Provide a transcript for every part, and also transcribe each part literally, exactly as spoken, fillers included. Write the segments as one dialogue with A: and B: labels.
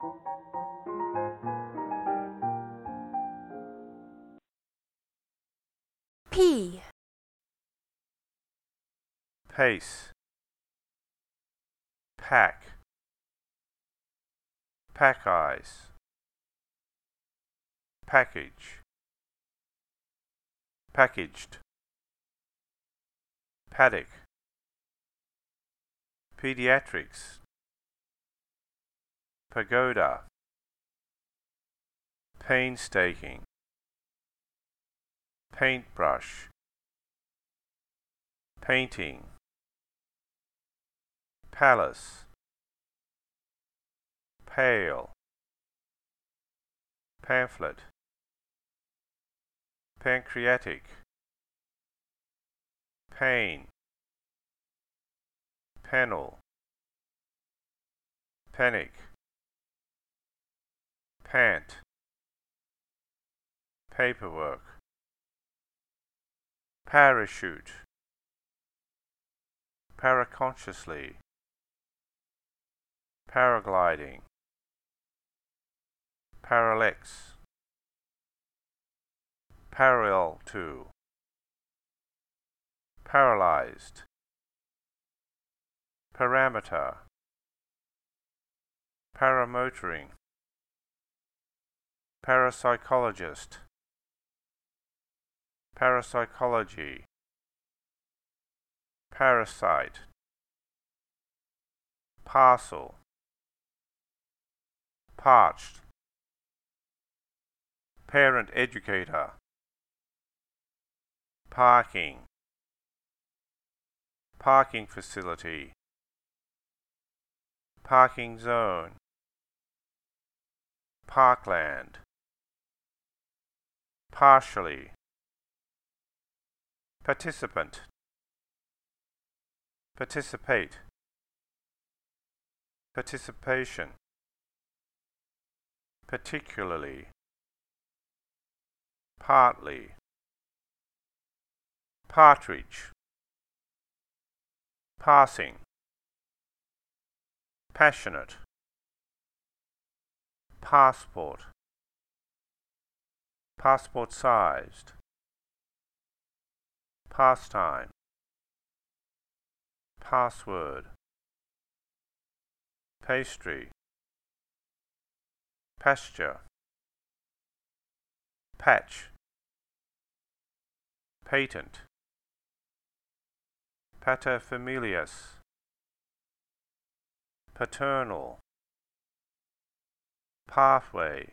A: P.
B: Pace, pack, pack ice, package, packaged, paddock, pediatrics, pagoda, painstaking, paintbrush, painting, palace, pale, pamphlet, pancreatic, pain, panel, panic, pant, paperwork, parachute, paraconsciously, paragliding, parallax, parallel to, paralyzed, parameter, paramotoring, parapsychologist, parapsychology, parasite, parcel, parched, parent educator, parking, parking facility, parking zone, parkland, partially, participant, participate, participation, particularly, partly, partridge, passing, passionate, passport, passport-sized, pastime, password, pastry, pasture, patch, patent, paterfamilias, paternal, pathway,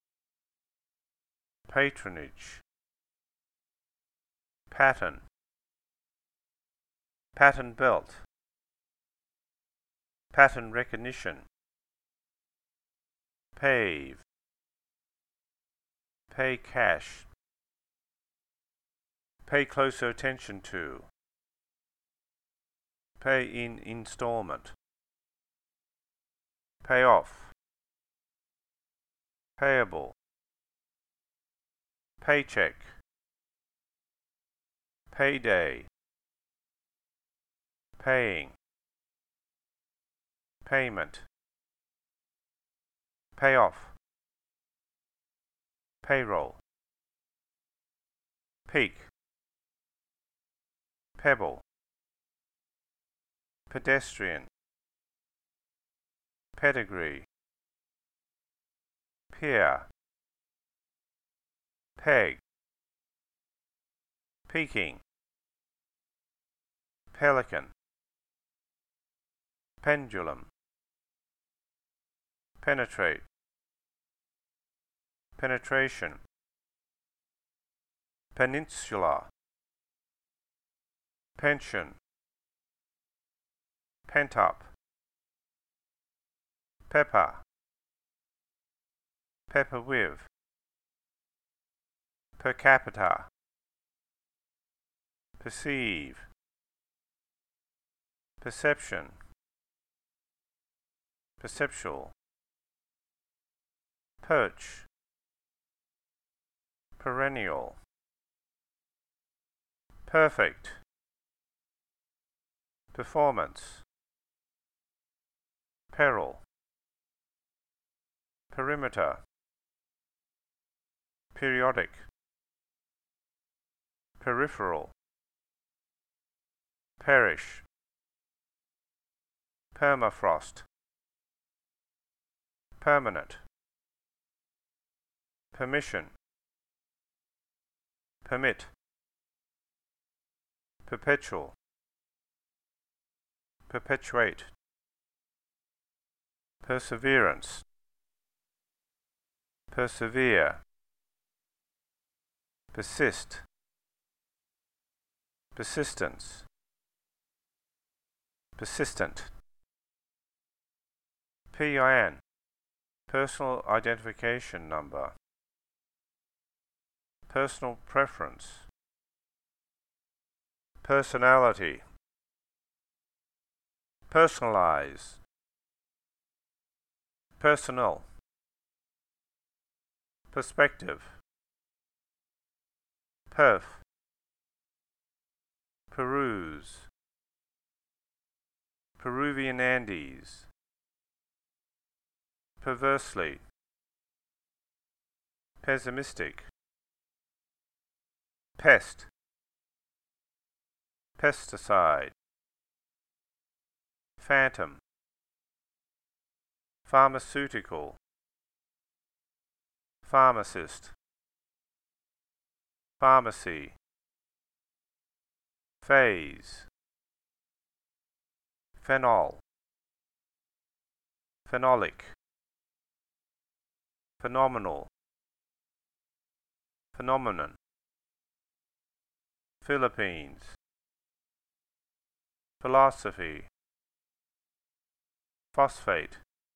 B: patronage, pattern, pattern belt, pattern recognition, pave, pay cash, pay closer attention to, pay in installment, pay off, payable, paycheck, payday, paying, payment, payoff, payroll, peak, pebble, pedestrian, pedigree, peer, peg, peaking, pelican, pendulum, penetrate, penetration, peninsula, pension, pent up, pepper, pepper with, per capita, perceive, perception, perceptual, perch, perennial, perfect, performance, peril, perimeter, periodic, peripheral, perish, permafrost, permanent, permission, permit, perpetual, perpetuate, perseverance, persevere, persist, persistence, persistent. P I N, personal identification number, personal preference, personality, personalize, personal, perspective, perf, peruse, Peruvian Andes, perversely, pessimistic, pest, pesticide, phantom, pharmaceutical, pharmacist, pharmacy, phase, phenol, phenolic, phenomenal, phenomenon, Philippines, philosophy, phosphate,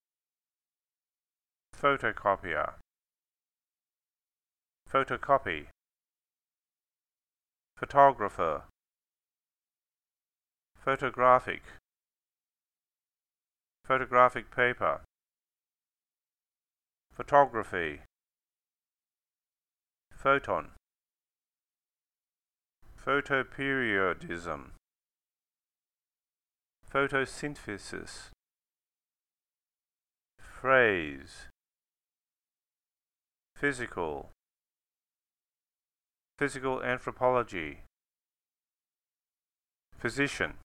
B: photocopier, photocopy, photographer, photographic, photographic paper, photography, photon, photoperiodism, photosynthesis, phrase, physical, physical anthropology, physician,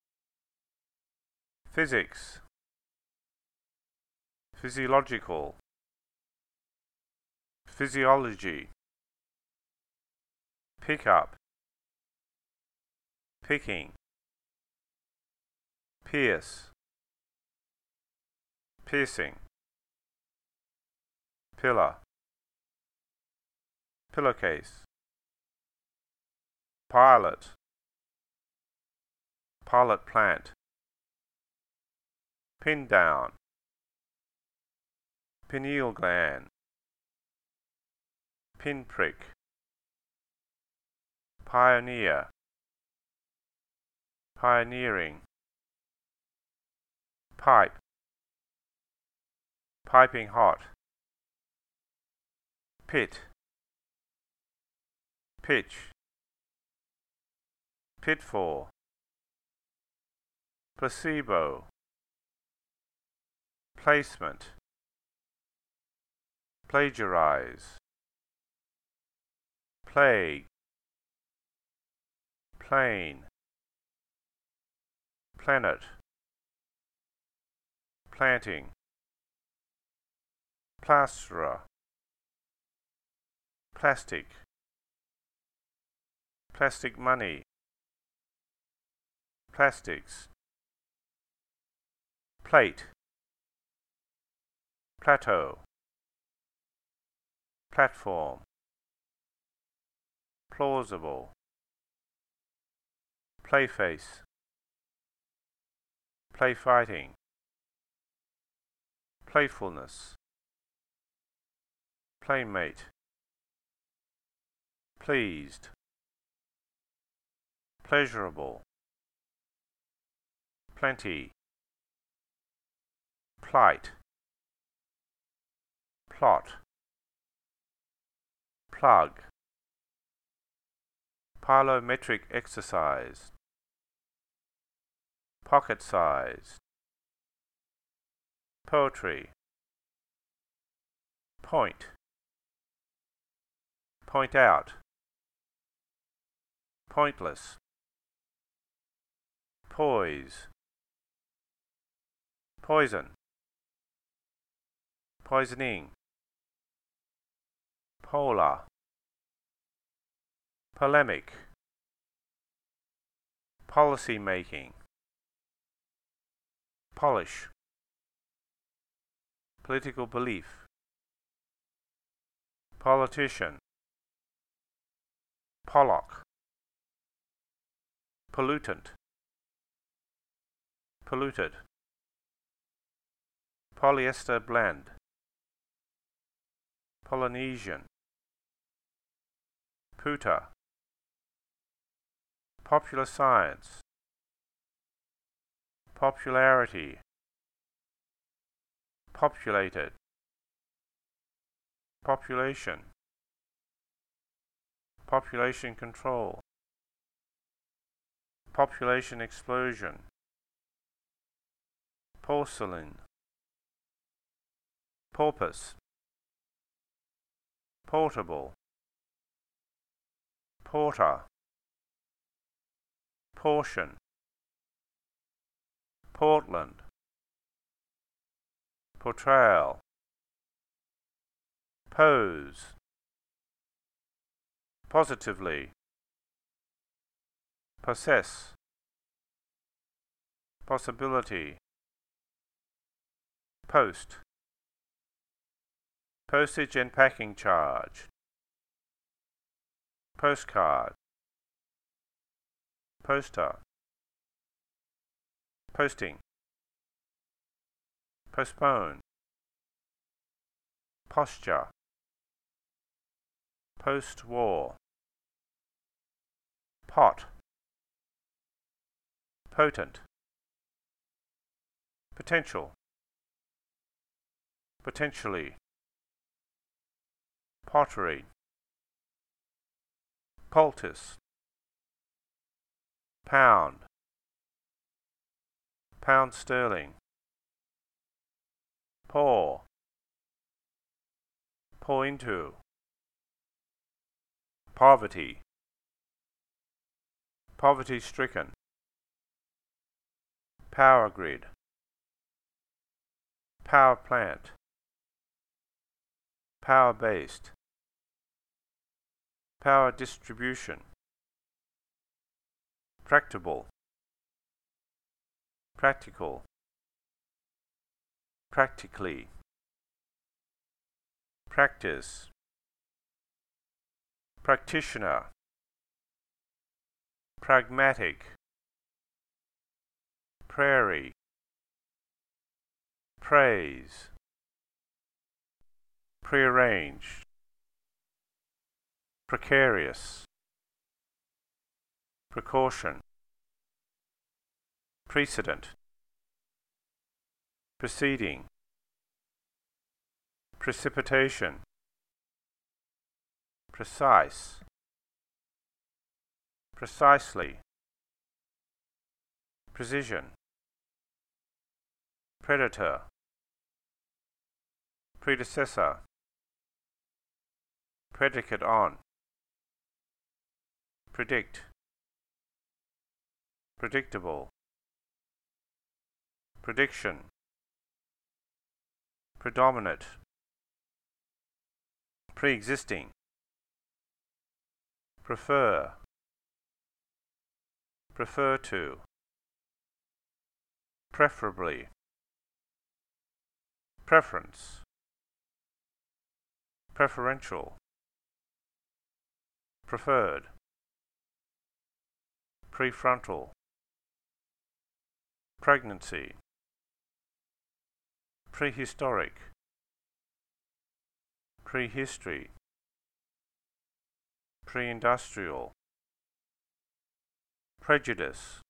B: physics, physiological, physiology, pick up, picking, pierce, piercing, pillar, pillowcase, pilot, pilot plant, pin down, pineal gland, pinprick, pioneer, pioneering, pipe, piping hot, pit, pitch, pitfall, placebo, placement, plagiarize, plague, plane, planet, planting, plasterer, plastic, plastic money, plastics, plate, plateau, platform, plausible, playface, playfighting, playfulness, playmate, pleased, pleasurable, plenty, plight, plot, plug, parlometric exercise, pocket size, poetry, point, point out, pointless, poise, poison, poisoning, polar, polemic, policy making, polish, political belief, politician, pollock, pollutant, polluted, polyester blend, Polynesian, puta, popular science, popularity, populated, population, population control, population explosion, porcelain, porpoise, portable, porter, portion, Portland, portrayal, pose, positively, possess, possibility, post, postage and packing charge, postcard, poster, posting, postpone, posture, post-war, pot, potent, potential, potentially, pottery, poultice, pound, pound sterling, pour, pour into, poverty, poverty-stricken, power grid, power plant, power-based, power distribution, practicable, practical, practically, practice, practitioner, pragmatic, prairie, praise, prearranged, precarious, precaution, precedent, preceding, precipitation, precise, precisely, precision, predator, predecessor, predicate on, predict, predictable, prediction, predominate, pre-existing, prefer, prefer to, preferably, preference, preferential, preferred, prefrontal, pregnancy, prehistoric, prehistory, pre-industrial, prejudice,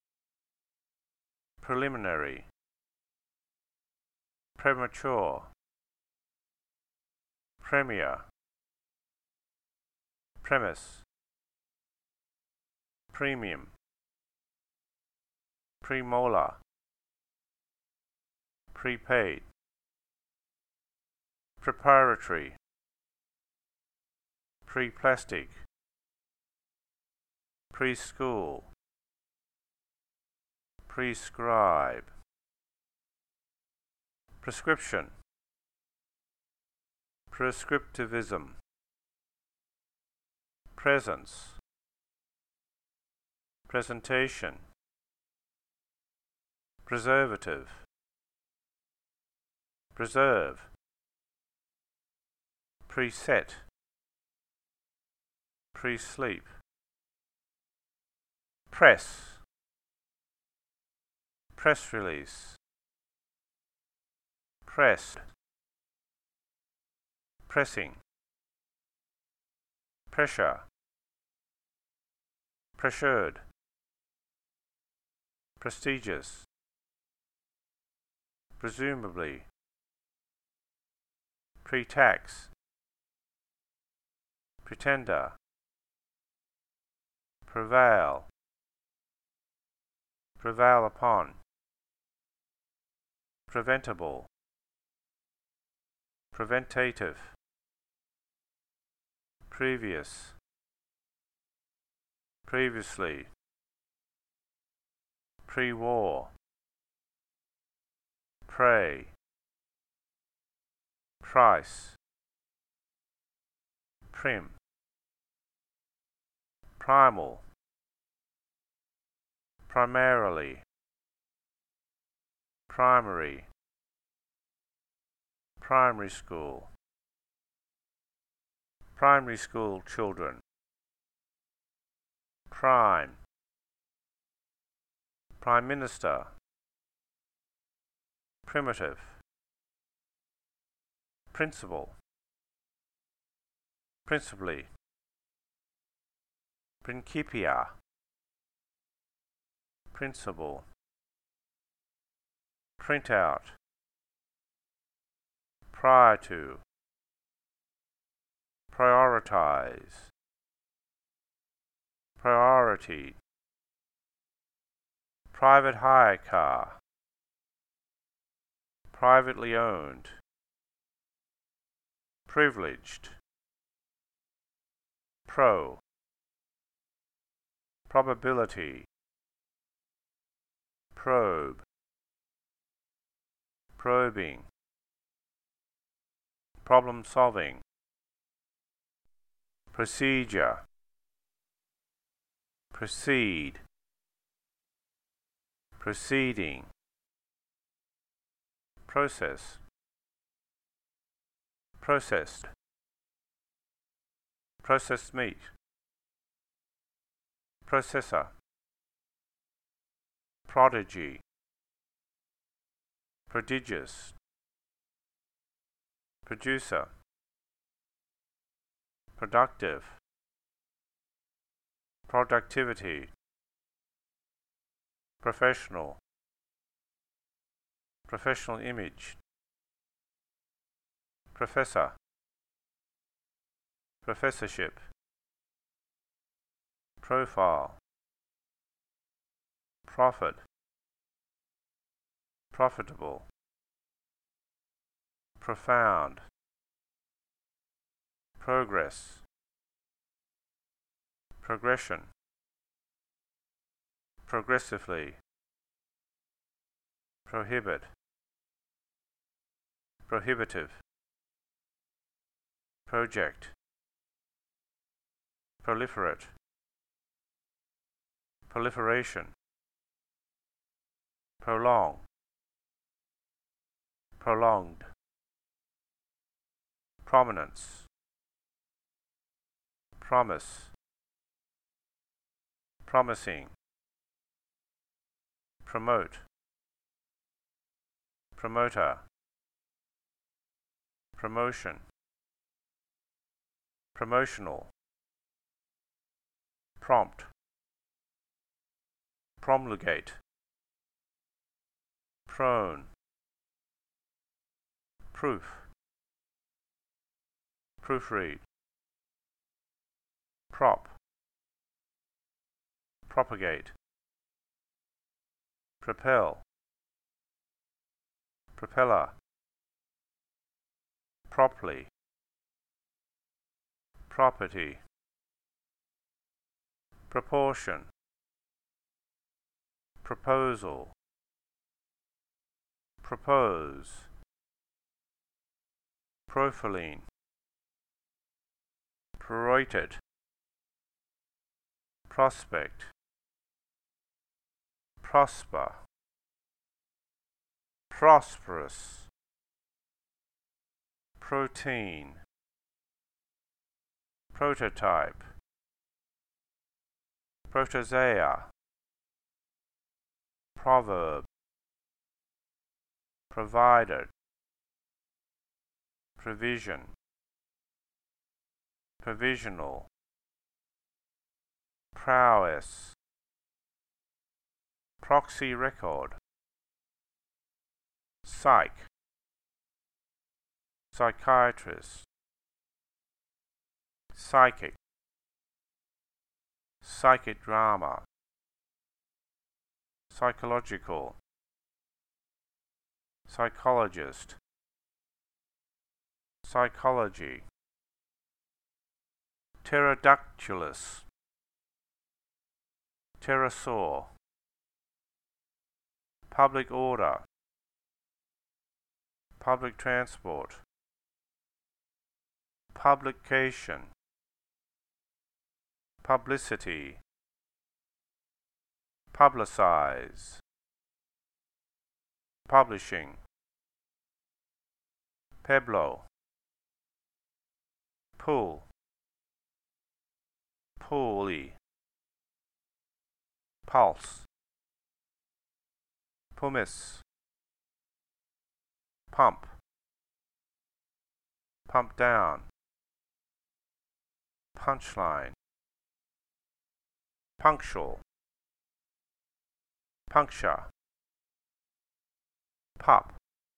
B: preliminary, premature, premier, premise, premium, premolar, prepaid, preparatory, pre-plastic, preschool, prescribe, prescription, prescriptivism, presence, presentation, preservative, preserve, preset, pre-sleep, press, press release, pressed, pressing, pressure, pressured, prestigious, presumably, pre-tax, pretender, prevail, prevail upon, preventable, preventative, previous, previously, pre-war, pray, price, prim, primal, primarily, primary, primary school, primary school children, prime, prime minister, primitive, principal, principally, principia, principle, printout, prior to, prioritize, priority, private hire car, privately owned, privileged, pro, probability, probe, probing, problem solving, procedure, proceed, proceeding, process, processed, processed meat, processor, prodigy, prodigious, producer, productive, productivity, professional, professional image, professor, professorship, profile, profit, profitable, profound, progress, progression, progressively, prohibit, prohibitive, project, proliferate, proliferation, prolong, prolonged, prominence, promise, promising, promote, promoter, promotion, promotional, prompt, promulgate, prone, proof, proofread, prop, propagate, propel, propeller, properly, property, proportion, proposal, propose, propylene, prorated, prospect, prosper, prosperous, protein, prototype, protozoa, proverb, provided, provision, provisional, prowess, proxy record, psych, psychiatrist, psychic, psychic drama, psychological, psychologist, psychology, pterodactylus, pterosaur, public order, public transport, publication, publicity, publicize, publishing, pueblo, pool, pulley, pulse, pumice, pump, pump down, punchline, punctual, puncture, pup,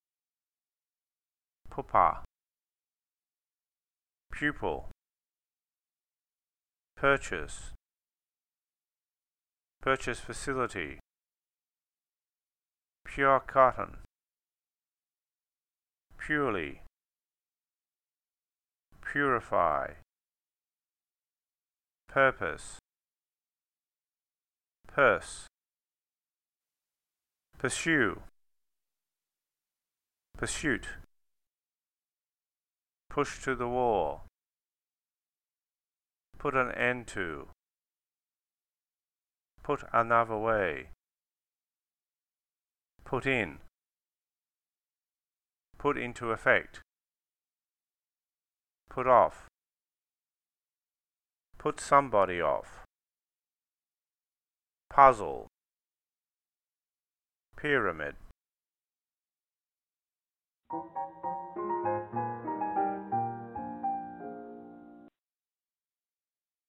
B: pupa, pupil, purchase, purchase facility, pure cotton, purely, purify, purpose, purse, pursue, pursuit, push to the wall, put an end to, put another way, put in, put into effect, put off, put somebody off, puzzle, pyramid,